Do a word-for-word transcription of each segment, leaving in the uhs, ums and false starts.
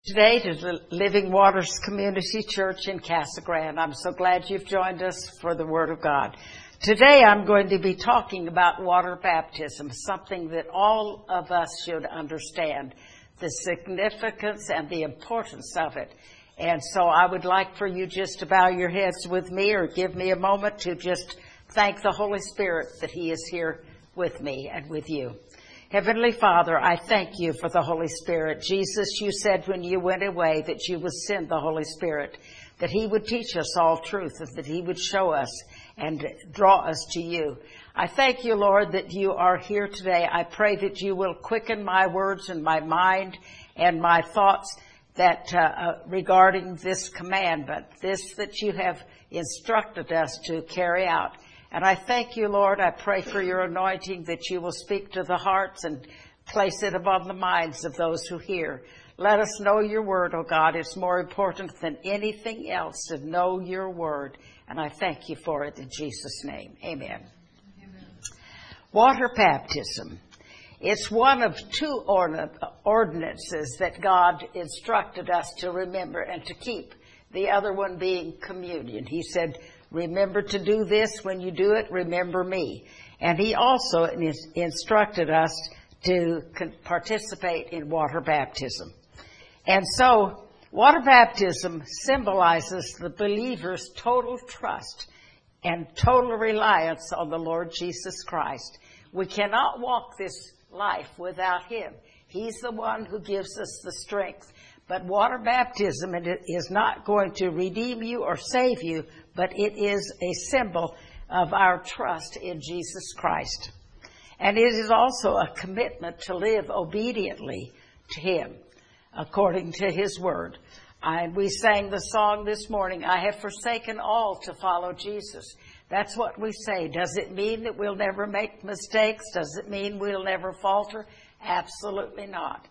Today to the Living Waters Community Church in Casa Grande. I'm so glad you've joined us for the Word of God. Today I'm going to be talking about water baptism, something that all of us should understand, the significance and the importance of it. And so I would like for you just to bow your heads with me or give me a moment to just thank the Holy Spirit that He is here with me and with you. Heavenly Father, I thank you for the Holy Spirit. Jesus, you said when you went away that you would send the Holy Spirit, that He would teach us all truth, and that He would show us and draw us to you. I thank you, Lord, that you are here today. I pray that you will quicken my words and my mind and my thoughts that uh, uh, regarding this commandment, this that you have instructed us to carry out. And I thank you, Lord. I pray for your anointing that you will speak to the hearts and place it upon the minds of those who hear. Let us know your word, oh God. It's more important than anything else to know your word. And I thank you for it in Jesus' name. Amen. Amen. Water baptism. It's one of two ordinances that God instructed us to remember and to keep. The other one being communion. He said, remember to do this. When you do it, remember me. And he also instructed us to participate in water baptism. And so, water baptism symbolizes the believer's total trust and total reliance on the Lord Jesus Christ. We cannot walk this life without Him. He's the one who gives us the strength. But water baptism is not going to redeem you or save you, but it is a symbol of our trust in Jesus Christ. And it is also a commitment to live obediently to Him, according to His word. And we sang the song this morning, I have forsaken all to follow Jesus. That's what we say. Does it mean that we'll never make mistakes? Does it mean we'll never falter? Absolutely not.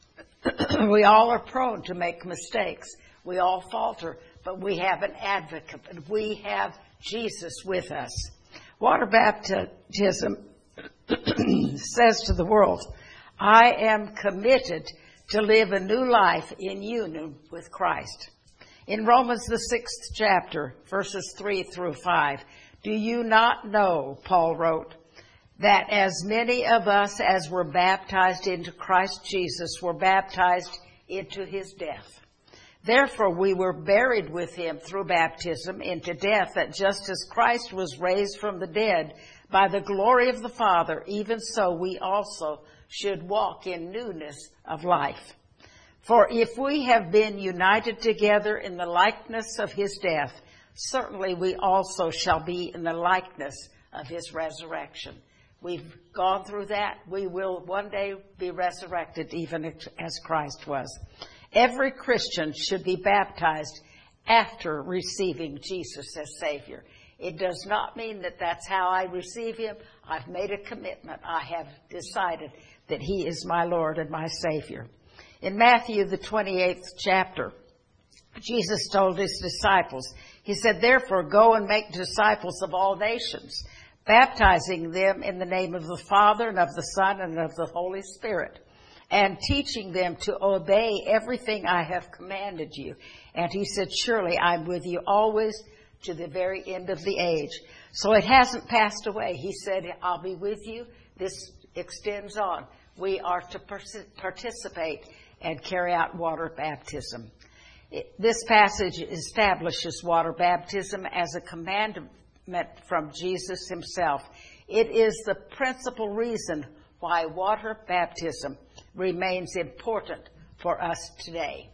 We all are prone to make mistakes. We all falter, but we have an advocate, and we have Jesus with us. Water baptism says to the world, I am committed to live a new life in union with Christ. In Romans, the sixth chapter, verses three through five, do you not know, Paul wrote, that as many of us as were baptized into Christ Jesus were baptized into his death. Therefore we were buried with him through baptism into death, that just as Christ was raised from the dead by the glory of the Father, even so we also should walk in newness of life. For if we have been united together in the likeness of his death, certainly we also shall be in the likeness of his resurrection. We've gone through that. We will one day be resurrected even as Christ was. Every Christian should be baptized after receiving Jesus as Savior. It does not mean that that's how I receive him. I've made a commitment. I have decided that he is my Lord and my Savior. In Matthew, the twenty-eighth chapter, Jesus told his disciples, he said, therefore go and make disciples of all nations, baptizing them in the name of the Father and of the Son and of the Holy Spirit, and teaching them to obey everything I have commanded you. And he said, surely I'm with you always to the very end of the age. So it hasn't passed away. He said, I'll be with you. This extends on. We are to participate and carry out water baptism. This passage establishes water baptism as a commandment from Jesus himself. It is the principal reason why water baptism remains important for us today.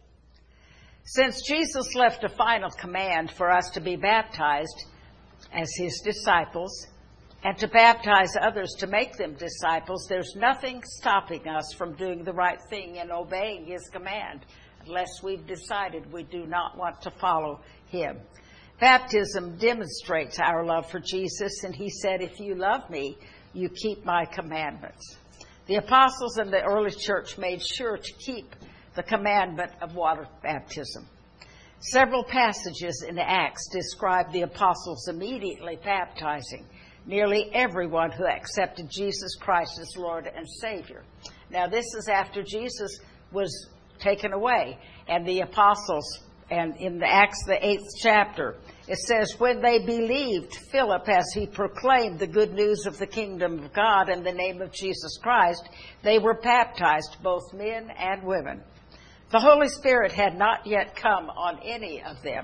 Since Jesus left a final command for us to be baptized as his disciples and to baptize others to make them disciples, there's nothing stopping us from doing the right thing and obeying his command unless we've decided we do not want to follow him. Baptism demonstrates our love for Jesus, and he said, if you love me, you keep my commandments. The apostles in the early church made sure to keep the commandment of water baptism. Several passages in Acts describe the apostles immediately baptizing nearly everyone who accepted Jesus Christ as Lord and Savior. Now, this is after Jesus was taken away. And the apostles, and in the Acts, the eighth chapter, it says, when they believed Philip as he proclaimed the good news of the kingdom of God in the name of Jesus Christ, they were baptized, both men and women. The Holy Spirit had not yet come on any of them.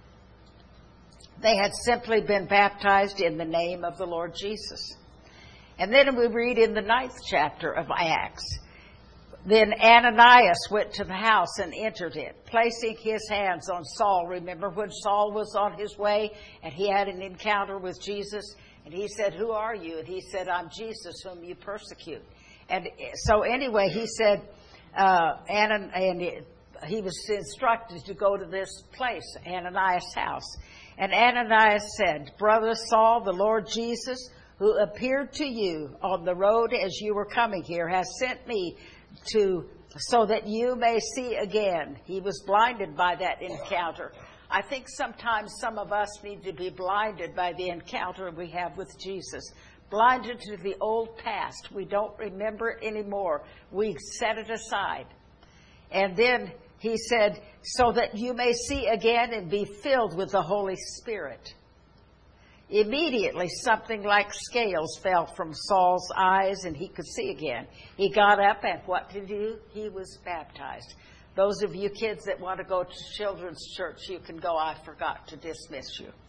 They had simply been baptized in the name of the Lord Jesus. And then we read in the ninth chapter of Acts, then Ananias went to the house and entered it, placing his hands on Saul. Remember when Saul was on his way and he had an encounter with Jesus? And he said, who are you? And he said, I'm Jesus whom you persecute. And so anyway, he said, uh, and, and he was instructed to go to this place, Ananias' house. And Ananias said, Brother Saul, the Lord Jesus, who appeared to you on the road as you were coming here, has sent me to so that you may see again. He was blinded by that encounter. I think sometimes some of us need to be blinded by the encounter we have with Jesus. Blinded to the old past. We don't remember it anymore. We set it aside. And then he said, so that you may see again and be filled with the Holy Spirit. Immediately, something like scales fell from Saul's eyes, and he could see again. He got up, and what did he do? He was baptized. Those of you kids that want to go to children's church, you can go. I forgot to dismiss you.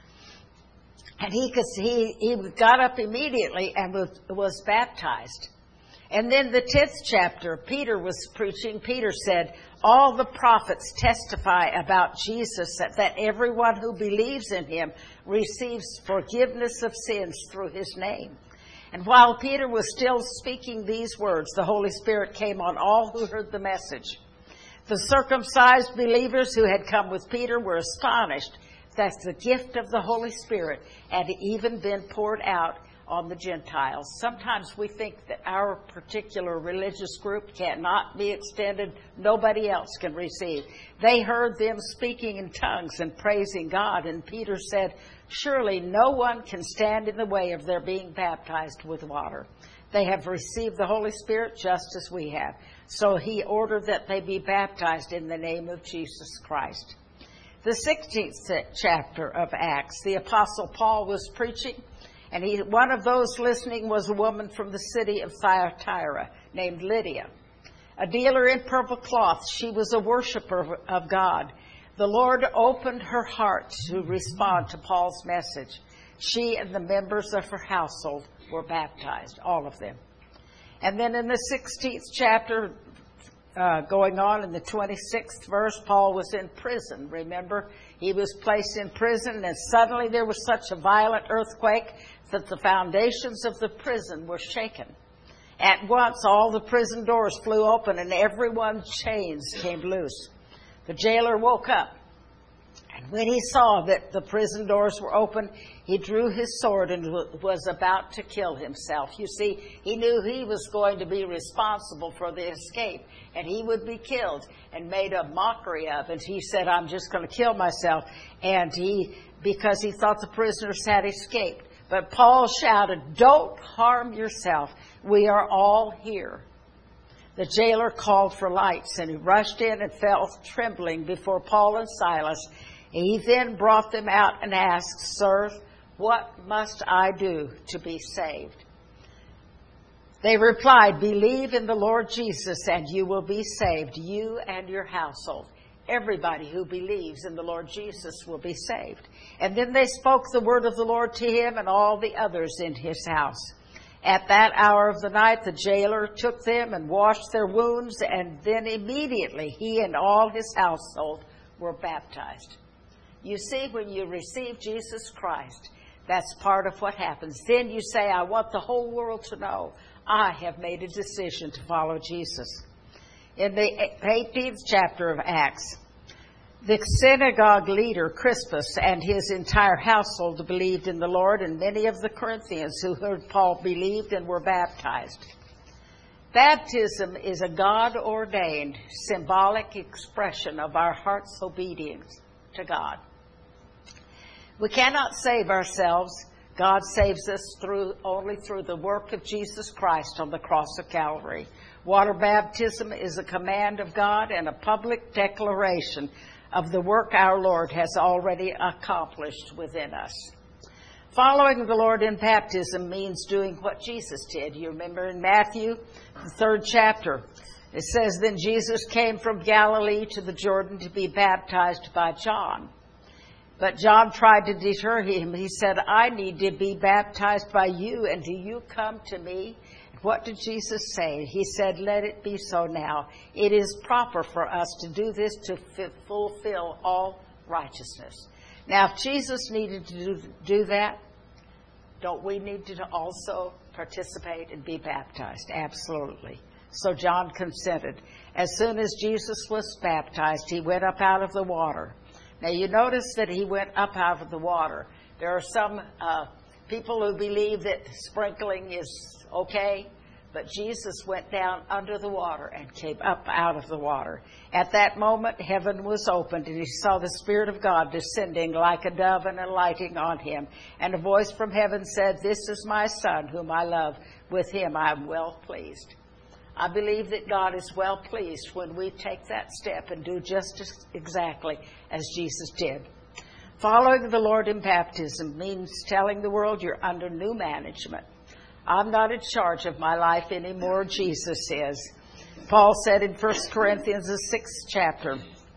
And he could, he, he got up immediately and was, was baptized. And then the tenth chapter, Peter was preaching. Peter said, all the prophets testify about Jesus, that, that everyone who believes in him receives forgiveness of sins through his name. And while Peter was still speaking these words, the Holy Spirit came on all who heard the message. The circumcised believers who had come with Peter were astonished that the gift of the Holy Spirit had even been poured out on the Gentiles. Sometimes we think that our particular religious group cannot be extended. Nobody else can receive. They heard them speaking in tongues and praising God. And Peter said, surely no one can stand in the way of their being baptized with water. They have received the Holy Spirit just as we have. So he ordered that they be baptized in the name of Jesus Christ. The sixteenth chapter of Acts, the Apostle Paul was preaching. And he, one of those listening was a woman from the city of Thyatira named Lydia, a dealer in purple cloth. She was a worshiper of God. The Lord opened her heart to respond to Paul's message. She and the members of her household were baptized, all of them. And then in the sixteenth chapter, uh, going on in the twenty-sixth verse, Paul was in prison. Remember, he was placed in prison, and suddenly there was such a violent earthquake that the foundations of the prison were shaken. At once, all the prison doors flew open, and everyone's chains came loose. The jailer woke up, and when he saw that the prison doors were open, he drew his sword and was about to kill himself. You see, he knew he was going to be responsible for the escape, and he would be killed, and made a mockery of it. He said, I'm just going to kill myself, and he, because he thought the prisoners had escaped. But Paul shouted, don't harm yourself. We are all here. The jailer called for lights, and he rushed in and fell trembling before Paul and Silas. He then brought them out and asked, Sir, what must I do to be saved? They replied, believe in the Lord Jesus, and you will be saved, you and your household. Everybody who believes in the Lord Jesus will be saved. And then they spoke the word of the Lord to him and all the others in his house. At that hour of the night, the jailer took them and washed their wounds, and then immediately he and all his household were baptized. You see, when you receive Jesus Christ, that's part of what happens. Then you say, I want the whole world to know I have made a decision to follow Jesus. In the eighteenth chapter of Acts, the synagogue leader, Crispus, and his entire household believed in the Lord, and many of the Corinthians who heard Paul believed and were baptized. Baptism is a God-ordained, symbolic expression of our heart's obedience to God. We cannot save ourselves. God saves us through only through the work of Jesus Christ on the cross of Calvary. Water baptism is a command of God and a public declaration of the work our Lord has already accomplished within us. Following the Lord in baptism means doing what Jesus did. You remember in Matthew, the third chapter, it says, "Then Jesus came from Galilee to the Jordan to be baptized by John. But John tried to deter him. He said, 'I need to be baptized by you, and do you come to me?' What did Jesus say? He said, 'Let it be so now. It is proper for us to do this to f- fulfill all righteousness.'" Now, if Jesus needed to do, do that, don't we need to also participate and be baptized? Absolutely. So John consented. As soon as Jesus was baptized, he went up out of the water. Now, you notice that he went up out of the water. There are some uh, people who believe that sprinkling is okay, but Jesus went down under the water and came up out of the water. At that moment, heaven was opened, and he saw the Spirit of God descending like a dove and alighting on him. And a voice from heaven said, "This is my Son, whom I love. With him I am well pleased." I believe that God is well pleased when we take that step and do just as exactly as Jesus did. Following the Lord in baptism means telling the world you're under new management. I'm not in charge of my life anymore, Jesus is. Paul said in First Corinthians, the sixth chapter,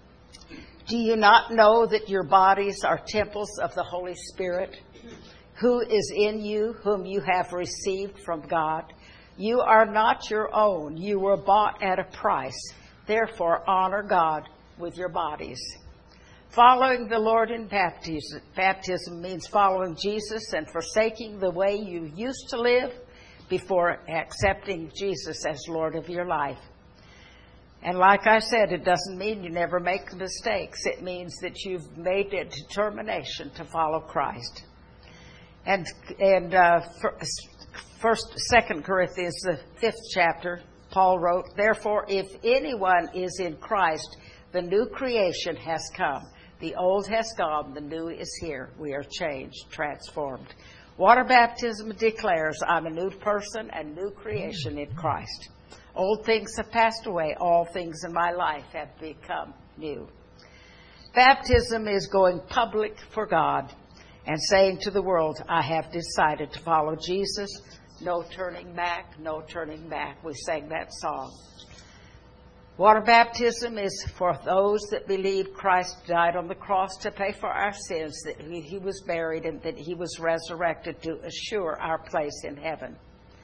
"Do you not know that your bodies are temples of the Holy Spirit, who is in you, whom you have received from God? You are not your own. You were bought at a price. Therefore, honor God with your bodies." Following the Lord in baptism, baptism means following Jesus and forsaking the way you used to live before accepting Jesus as Lord of your life. And like I said, it doesn't mean you never make mistakes. It means that you've made a determination to follow Christ. And and uh, First, Second Corinthians, the fifth chapter, Paul wrote, "Therefore, if anyone is in Christ, the new creation has come. The old has gone, the new is here." We are changed, transformed. Water baptism declares, I'm a new person and new creation in Christ. Old things have passed away. All things in my life have become new. Baptism is going public for God and saying to the world, I have decided to follow Jesus. No turning back, no turning back. We sang that song. Water baptism is for those that believe Christ died on the cross to pay for our sins, that he was buried, and that he was resurrected to assure our place in heaven.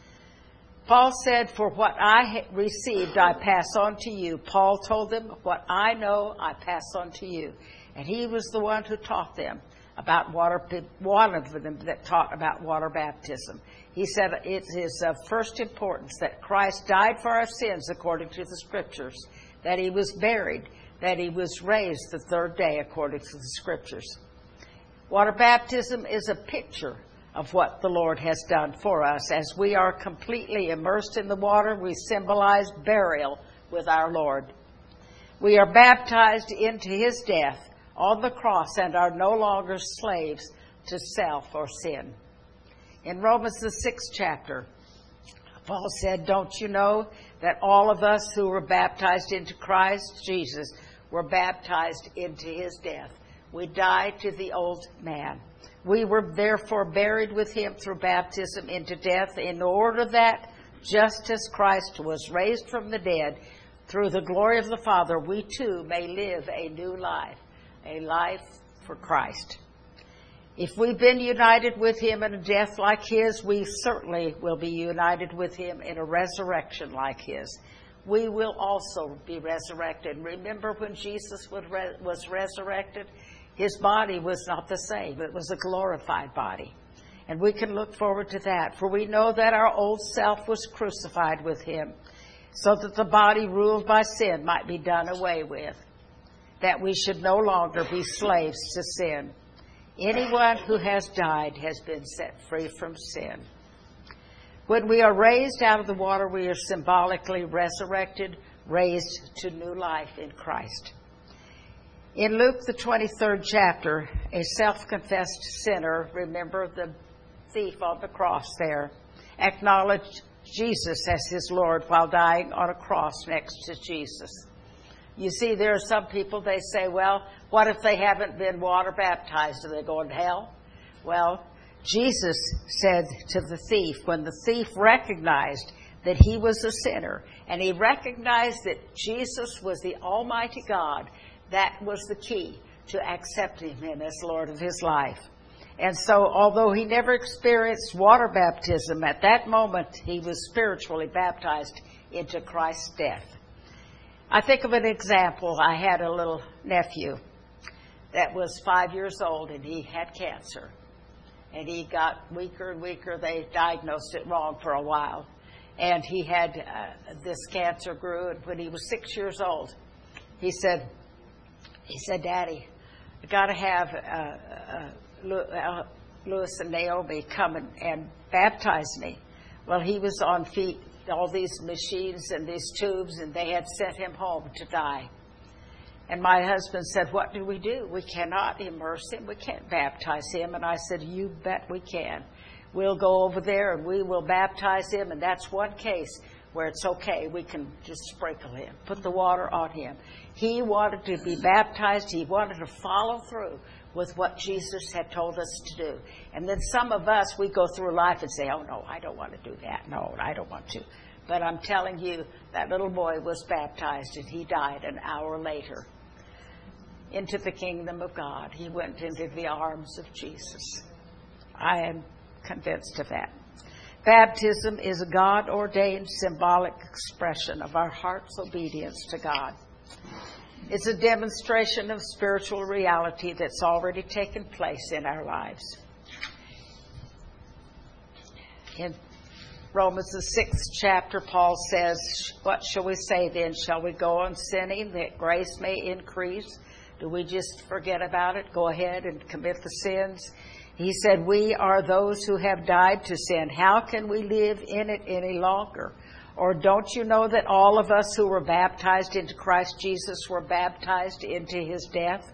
Paul said, "For what I received, I pass on to you." Paul told them, "What I know, I pass on to you." And he was the one who taught them about water, one of them that taught about water baptism. He said it is of first importance that Christ died for our sins according to the Scriptures, that he was buried, that he was raised the third day according to the Scriptures. Water baptism is a picture of what the Lord has done for us. As we are completely immersed in the water, we symbolize burial with our Lord. We are baptized into his death on the cross and are no longer slaves to self or sin. In Romans, the sixth chapter, Paul said, "Don't you know that all of us who were baptized into Christ Jesus were baptized into his death?" We died to the old man. We were therefore buried with him through baptism into death, in order that, just as Christ was raised from the dead through the glory of the Father, we too may live a new life, a life for Christ. If we've been united with him in a death like his, we certainly will be united with him in a resurrection like his. We will also be resurrected. Remember when Jesus was resurrected? His body was not the same. It was a glorified body. And we can look forward to that. For we know that our old self was crucified with him, so that the body ruled by sin might be done away with, that we should no longer be slaves to sin. Anyone who has died has been set free from sin. When we are raised out of the water, we are symbolically resurrected, raised to new life in Christ. In Luke, the twenty-third chapter, a self-confessed sinner, remember the thief on the cross there, acknowledged Jesus as his Lord while dying on a cross next to Jesus. You see, there are some people, they say, well, what if they haven't been water baptized? Are they going to hell? Well, Jesus said to the thief, when the thief recognized that he was a sinner, and he recognized that Jesus was the Almighty God, that was the key to accepting him as Lord of his life. And so, although he never experienced water baptism, at that moment he was spiritually baptized into Christ's death. I think of an example. I had a little nephew that was five years old, and he had cancer. And he got weaker and weaker. They diagnosed it wrong for a while. And he had, uh, this cancer grew, and when he was six years old, he said, he said, Daddy, I got to have uh, uh, Louis and Naomi come and, and baptize me. Well, he was on feet, all these machines and these tubes, and they had sent him home to die. And my husband said, what do we do? We cannot immerse him. We can't baptize him. And I said, you bet we can. We'll go over there and we will baptize him. And that's one case where it's okay. We can just sprinkle him, put the water on him. He wanted to be baptized. He wanted to follow through with what Jesus had told us to do. And then some of us, we go through life and say, oh, no, I don't want to do that. No, I don't want to. But I'm telling you, that little boy was baptized and he died an hour later into the kingdom of God. He went into the arms of Jesus. I am convinced of that. Baptism is a God-ordained symbolic expression of our heart's obedience to God. It's a demonstration of spiritual reality that's already taken place in our lives. In Romans, the sixth chapter, Paul says, what shall we say then? Shall we go on sinning that grace may increase? Do we just forget about it, go ahead and commit the sins? He said, we are those who have died to sin. How can we live in it any longer? Or don't you know that all of us who were baptized into Christ Jesus were baptized into his death?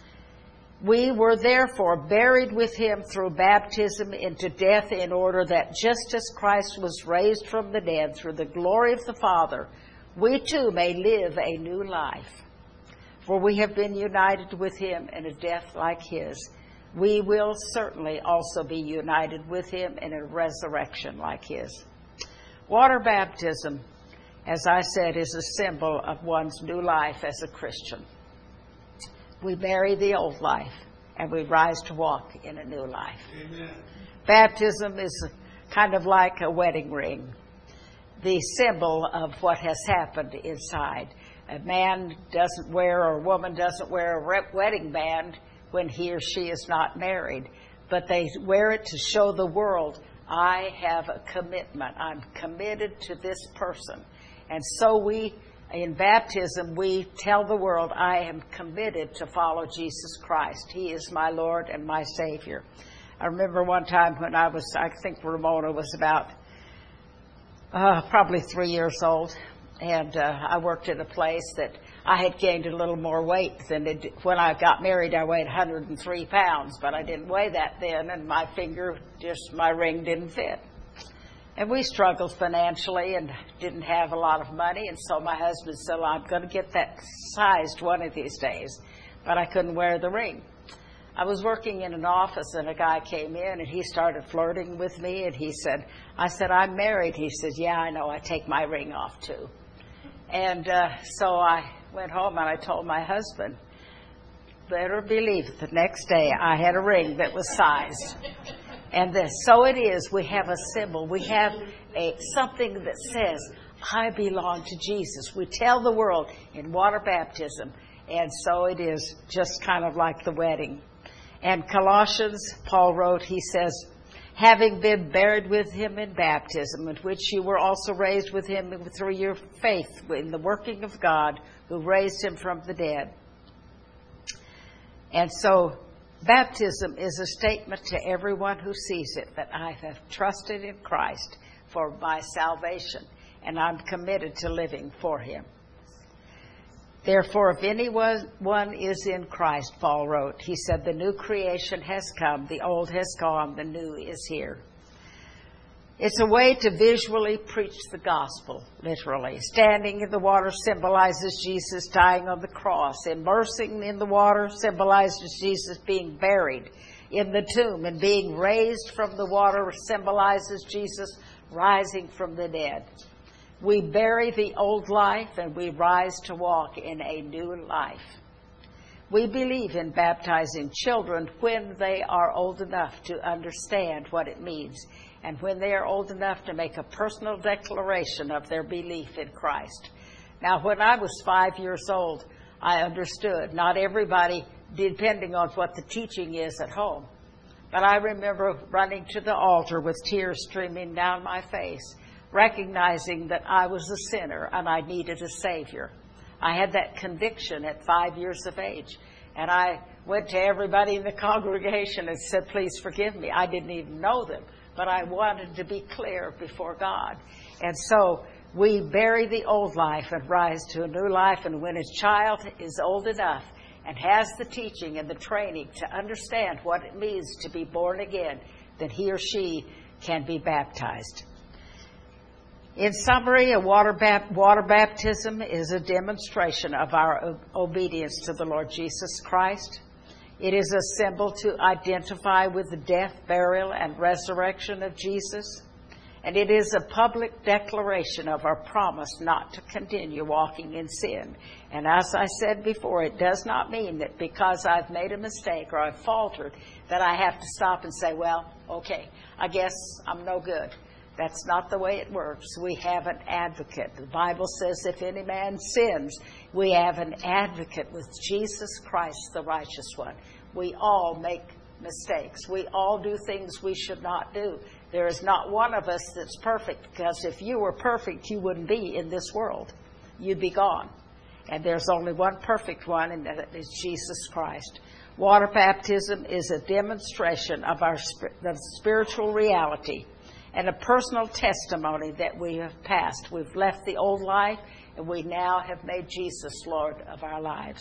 We were therefore buried with him through baptism into death, in order that just as Christ was raised from the dead through the glory of the Father, we too may live a new life. For we have been united with him in a death like his. We will certainly also be united with him in a resurrection like his. Water baptism, as I said, is a symbol of one's new life as a Christian. We bury the old life and we rise to walk in a new life. Amen. Baptism is kind of like a wedding ring, the symbol of what has happened inside. A man doesn't wear, or a woman doesn't wear a wedding band when he or she is not married, but they wear it to show the world, I have a commitment. I'm committed to this person. And so we, in baptism, we tell the world, I am committed to follow Jesus Christ. He is my Lord and my Savior. I remember one time when I was, I think Ramona was about uh, probably three years old, and uh, I worked at a place that I had gained a little more weight than it, when I got married. I weighed one hundred three pounds, but I didn't weigh that then, and my finger, just my ring didn't fit. And we struggled financially and didn't have a lot of money, and so my husband said, well, I'm going to get that sized one of these days, but I couldn't wear the ring. I was working in an office, and a guy came in, and he started flirting with me, and he said, I said, I'm married. He says, yeah, I know, I take my ring off too. And uh, so I went home and I told my husband, better believe it, the next day I had a ring that was sized. And this, so it is, we have a symbol. We have a something that says, I belong to Jesus. We tell the world in water baptism. And so it is, just kind of like the wedding. And Colossians, Paul wrote, he says, having been buried with him in baptism, in which you were also raised with him through your faith in the working of God, who raised him from the dead. And so baptism is a statement to everyone who sees it that I have trusted in Christ for my salvation, and I'm committed to living for him. Therefore, if anyone one is in Christ, Paul wrote, he said, the new creation has come, the old has gone, the new is here. It's a way to visually preach the gospel, literally. Standing in the water symbolizes Jesus dying on the cross. Immersing in the water symbolizes Jesus being buried in the tomb, and being raised from the water symbolizes Jesus rising from the dead. We bury the old life and we rise to walk in a new life. We believe in baptizing children when they are old enough to understand what it means, and when they are old enough to make a personal declaration of their belief in Christ. Now, when I was five years old, I understood. Not everybody, depending on what the teaching is at home. But I remember running to the altar with tears streaming down my face, recognizing that I was a sinner and I needed a Savior. I had that conviction at five years of age. And I went to everybody in the congregation and said, please forgive me. I didn't even know them, but I wanted to be clear before God. And so we bury the old life and rise to a new life. And when a child is old enough and has the teaching and the training to understand what it means to be born again, then he or she can be baptized. In summary, a water, bap- water baptism is a demonstration of our o- obedience to the Lord Jesus Christ. It is a symbol to identify with the death, burial, and resurrection of Jesus. And it is a public declaration of our promise not to continue walking in sin. And as I said before, it does not mean that because I've made a mistake or I've faltered that I have to stop and say, well, okay, I guess I'm no good. That's not the way it works. We have an advocate. The Bible says if any man sins, we have an advocate with Jesus Christ, the righteous one. We all make mistakes. We all do things we should not do. There is not one of us that's perfect, because if you were perfect, you wouldn't be in this world. You'd be gone. And there's only one perfect one, and that is Jesus Christ. Water baptism is a demonstration of our the spiritual reality and a personal testimony that we have passed. We've left the old life, and we now have made Jesus Lord of our lives.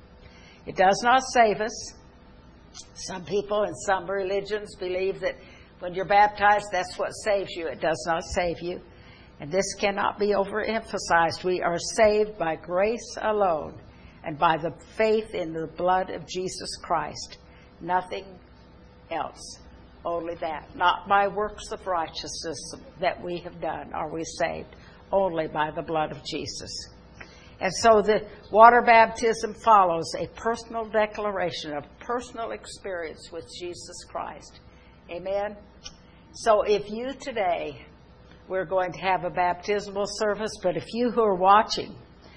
It does not save us. Some people in some religions believe that when you're baptized, that's what saves you. It does not save you. And this cannot be overemphasized. We are saved by grace alone and by the faith in the blood of Jesus Christ. Nothing else. Only that. Not by works of righteousness that we have done are we saved. Only by the blood of Jesus. And so the water baptism follows a personal declaration of personal experience with Jesus Christ. Amen? So if you today, we're going to have a baptismal service, but if you who are watching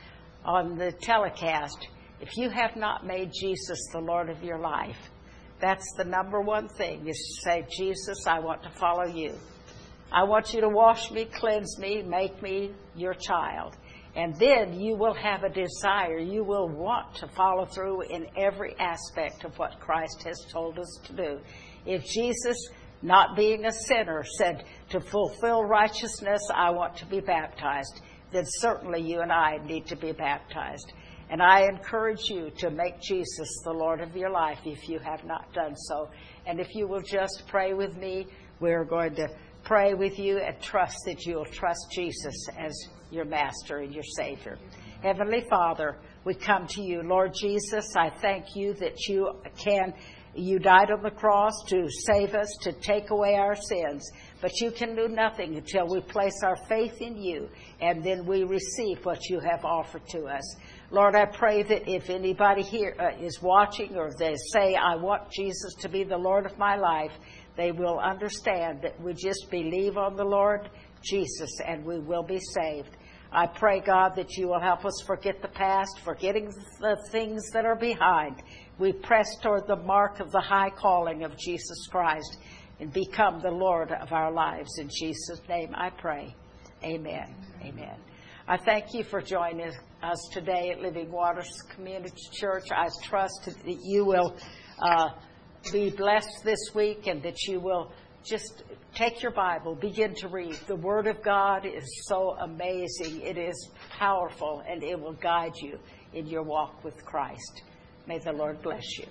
on the telecast, if you have not made Jesus the Lord of your life, that's the number one thing, is to say, Jesus, I want to follow you. I want you to wash me, cleanse me, make me your child. And then you will have a desire. You will want to follow through in every aspect of what Christ has told us to do. If Jesus, not being a sinner, said to fulfill righteousness, I want to be baptized, then certainly you and I need to be baptized. And I encourage you to make Jesus the Lord of your life if you have not done so. And if you will just pray with me, we're going to pray with you and trust that you'll trust Jesus as your Master and your Savior. Heavenly Father, we come to you. Lord Jesus, I thank you that you can, you died on the cross to save us, to take away our sins. But you can do nothing until we place our faith in you, and then we receive what you have offered to us. Lord, I pray that if anybody here uh, is watching, or they say, I want Jesus to be the Lord of my life, they will understand that we just believe on the Lord Jesus and we will be saved. I pray, God, that you will help us forget the past, forgetting the things that are behind. We press toward the mark of the high calling of Jesus Christ and become the Lord of our lives. In Jesus' name I pray. Amen. Amen. I thank you for joining us today at Living Waters Community Church. I trust that you will uh, be blessed this week, and that you will just take your Bible, begin to read. The Word of God is so amazing. It is powerful, and it will guide you in your walk with Christ. May the Lord bless you.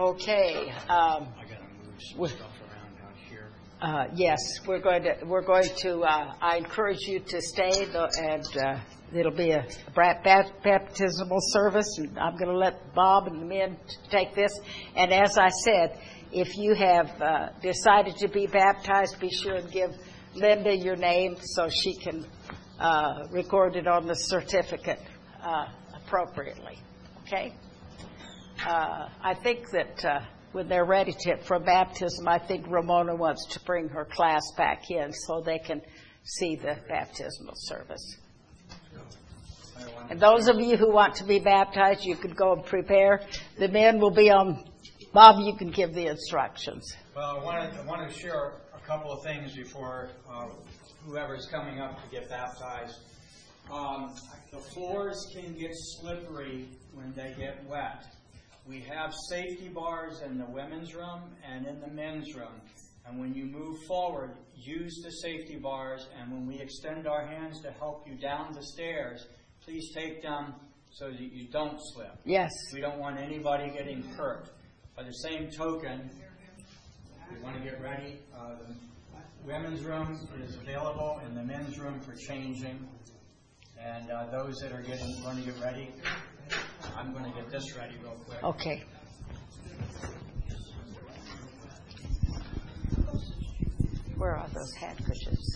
Okay. Um, I gotta move some stuff around out here. uh, yes, we're going to. We're going to. Uh, I encourage you to stay, though, and uh, it'll be a bra- ba- baptismal service. And I'm going to let Bob and the men take this. And as I said, if you have uh, decided to be baptized, be sure and give Linda your name so she can uh, record it on the certificate uh, appropriately. Okay. Uh, I think that uh, when they're ready to, for baptism, I think Ramona wants to bring her class back in so they can see the baptismal service. And those of you who want to be baptized, you could go and prepare. The men will be on. Bob, you can give the instructions. Well, I want to, I want to share a couple of things before uh, whoever's coming up to get baptized. Um, the floors can get slippery when they get wet. We have safety bars in the women's room and in the men's room. And when you move forward, use the safety bars. And when we extend our hands to help you down the stairs, please take them so that you don't slip. Yes. We don't want anybody getting hurt. By the same token, we want to get ready. Uh, the women's room is available and the men's room for changing. And uh, those that are getting going to get ready, I'm going to get this ready real quick. Okay. Where are those handkerchiefs?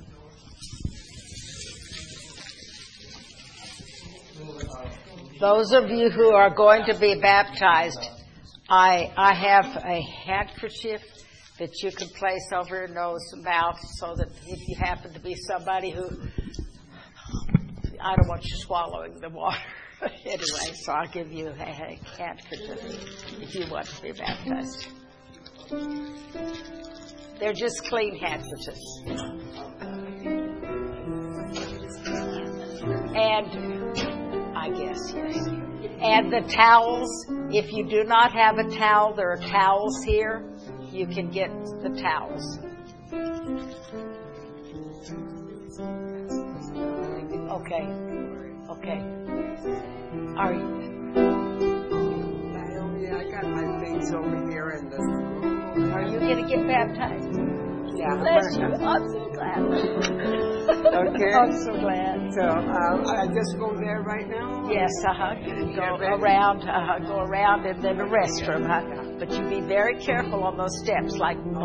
Those of you who are going to be baptized, I I have a handkerchief that you can place over your nose and mouth so that if you happen to be somebody who, I don't want you swallowing the water. Anyway, so I'll give you a handkerchief if you want to be baptized. They're just clean handkerchiefs. And I guess, yes. And the towels, if you do not have a towel, there are towels here. You can get the towels. Okay. Okay. Are you? Naomi, I got my things over here in the... Are you going to get baptized? Yeah. Bless you. I'm so glad. Okay. I'm so glad. So, uh, I just go there right now? Yes, uh-huh. You can go around, uh, go around and then the restroom, huh? But you be very careful on those steps, like